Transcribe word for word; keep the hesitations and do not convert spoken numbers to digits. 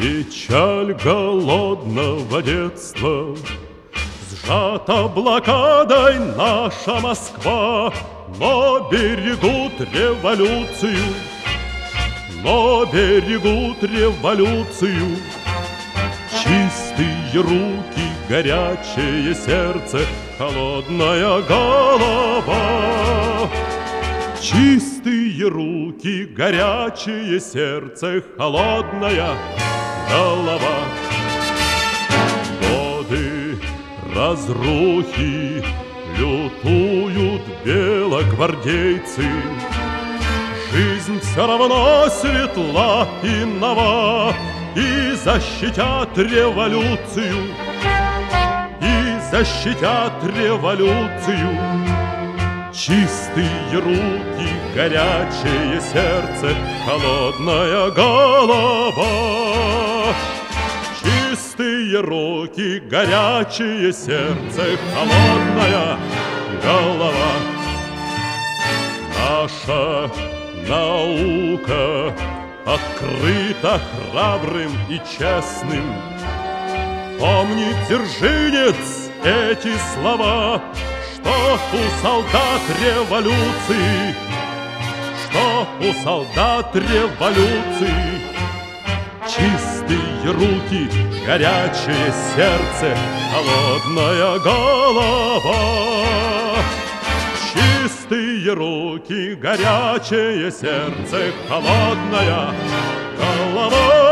Печаль голодного детства сжата блокадой наша Москва, но берегут революцию, но берегут революцию. Чистые руки, горячее сердце, холодная голова. Чистые руки, горячее сердце, холодная голова. Годы разрухи лютуют белогвардейцы. Жизнь все равно светла и нова, и защитят революцию, и защитят революцию. Чистые руки, горячее сердце, холодная голова. Чистые руки, горячее сердце, холодная голова. Наша наука открыта храбрым и честным. Помни, Дзержинец, эти слова, что у солдат революции, что у солдат революции. Чистые руки, горячее сердце, холодная голова. Чистые руки, горячее сердце, холодная голова.